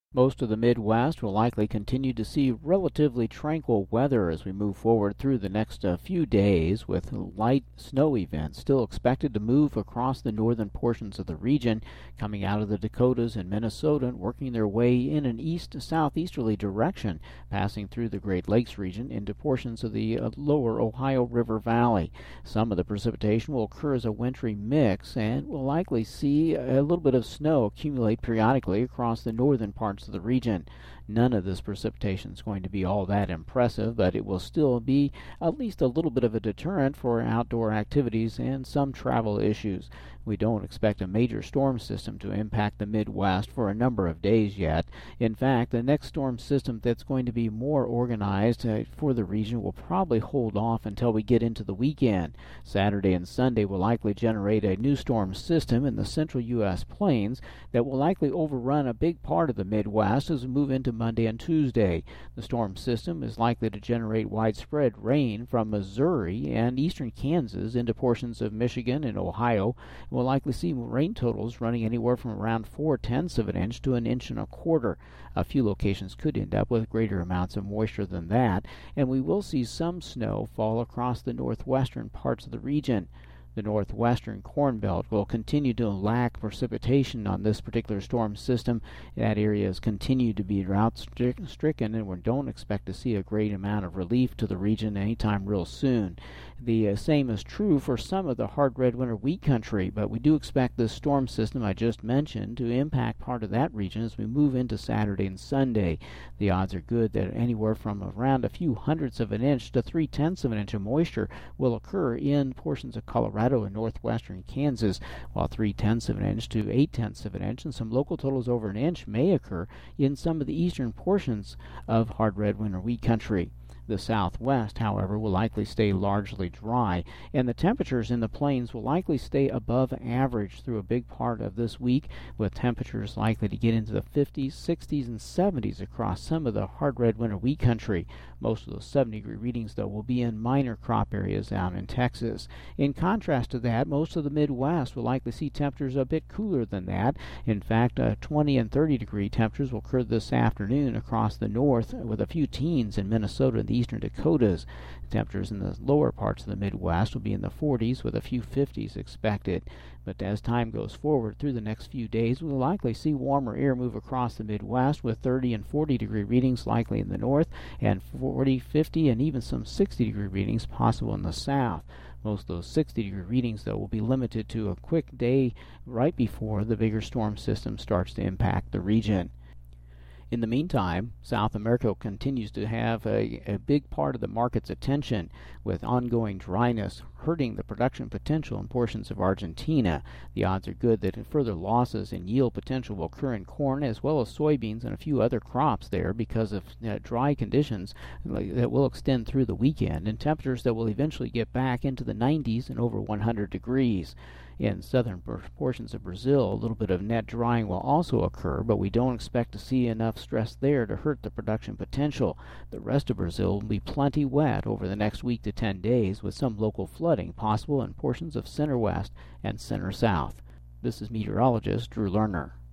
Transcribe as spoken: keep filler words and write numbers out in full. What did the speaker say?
Most of the Midwest will likely continue to see relatively tranquil weather as we move forward through the next uh, few days, with light snow events still expected to move across the northern portions of the region, coming out of the Dakotas and Minnesota and working their way in an east-southeasterly direction, passing through the Great Lakes region into portions of the uh, lower Ohio River Valley. Some of the precipitation will occur as a wintry mix, and we'll likely see a little bit of snow accumulate periodically across the northern parts of the region. None of this precipitation is going to be all that impressive, but it will still be at least a little bit of a deterrent for outdoor activities and some travel issues. We don't expect a major storm system to impact the Midwest for a number of days yet. In fact, the next storm system that's going to be more organized uh, for the region will probably hold off until we get into the weekend. Saturday and Sunday will likely generate a new storm system in the central U S plains that will likely overrun a big part of the Midwest as we move into Monday and Tuesday. The storm system is likely to generate widespread rain from Missouri and eastern Kansas into portions of Michigan and Ohio. We'll likely see rain totals running anywhere from around four tenths of an inch to an inch and a quarter. A few locations could end up with greater amounts of moisture than that, and we will see some snow fall across the northwestern parts of the region. The northwestern Corn Belt will continue to lack precipitation on this particular storm system. That area has continued to be drought-stricken, and we don't expect to see a great amount of relief to the region anytime real soon. The uh, same is true for some of the hard red winter wheat country, but we do expect this storm system I just mentioned to impact part of that region as we move into Saturday and Sunday. The odds are good that anywhere from around a few hundredths of an inch to three tenths of an inch of moisture will occur in portions of Colorado and northwestern Kansas, while three tenths of an inch to eight tenths of an inch and some local totals over an inch may occur in some of the eastern portions of hard red winter wheat country. The southwest, however, will likely stay largely dry, and the temperatures in the plains will likely stay above average through a big part of this week, with temperatures likely to get into the fifties, sixties, and seventies across some of the hard red winter wheat country. Most of those seventy degree readings, though, will be in minor crop areas down in Texas. In contrast to that, most of the Midwest will likely see temperatures a bit cooler than that. In fact, uh, twenty and thirty degree temperatures will occur this afternoon across the north, with a few teens in Minnesota and the eastern Dakotas. Temperatures in the lower parts of the Midwest will be in the forties with a few fifties expected. But as time goes forward through the next few days, we'll likely see warmer air move across the Midwest, with thirty and forty degree readings likely in the north and forty, fifty, and even some sixty degree readings possible in the south. Most of those sixty degree readings, though, will be limited to a quick day right before the bigger storm system starts to impact the region. In the meantime, South America continues to have a, a big part of the market's attention, with ongoing dryness hurting the production potential in portions of Argentina. The odds are good that further losses in yield potential will occur in corn as well as soybeans and a few other crops there because of uh, dry conditions that will extend through the weekend and temperatures that will eventually get back into the nineties and over one hundred degrees. In southern portions of Brazil, a little bit of net drying will also occur, but we don't expect to see enough stress there to hurt the production potential. The rest of Brazil will be plenty wet over the next week to ten days, with some local flooding possible in portions of center west and center south. This is meteorologist Drew Lerner.